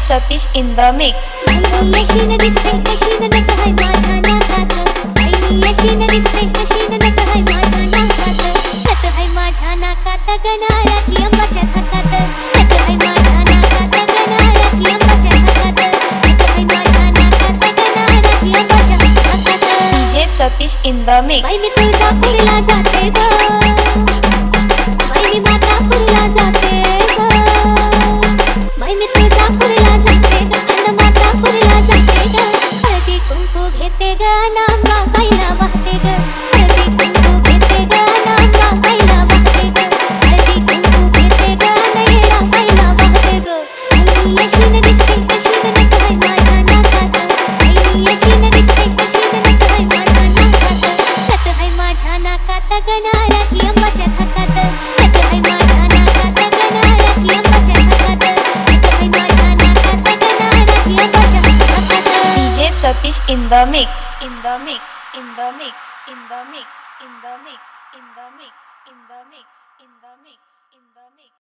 Satish in the mix. Yeshi न दिसते कशी न नक है माझ्या नाकात यशी न दिसते कशी न नक है माझ्या नाकात खत है माझ्या नाकात गणाराती अंबाच्या थाकात खत है माझ्या नाकात गणाराती अंबाच्या थाकात खत है माझ्या नाकात गणाराती अंबाच्या थाकात DJ Satish in the mix. बाई मी तुळजापूरला जाते ग बाई मी मातापूरला जाते ग बाई मी तुळजापूरला जाते ग अन मातापूरला जाते ग हळदी कुंकू घेते ग नांबा बाईला वाहते ग हळदी कुंकू घेते ग नांबा बाईला वाहते ग हळदी कुंकू घेते ग नयना बाईला वाहते ग आई यशी न दिसते कशी न नक है माझ्या नाकात आई यशी न दिसते कशी न नक है माझ्या नाकात खत है माझ्या नाकात गणाराती अंबाच्या थाकात खत है माझ्या नाकात गणाराती अंबाच्या थाकात खत है माझ्या नाकात गणाराती अंबाच्या थाकात DJ Satish in the mix. In the mix. In the mix. In the mix. In the mix. In the mix. In the mix. In the mix. In the mix.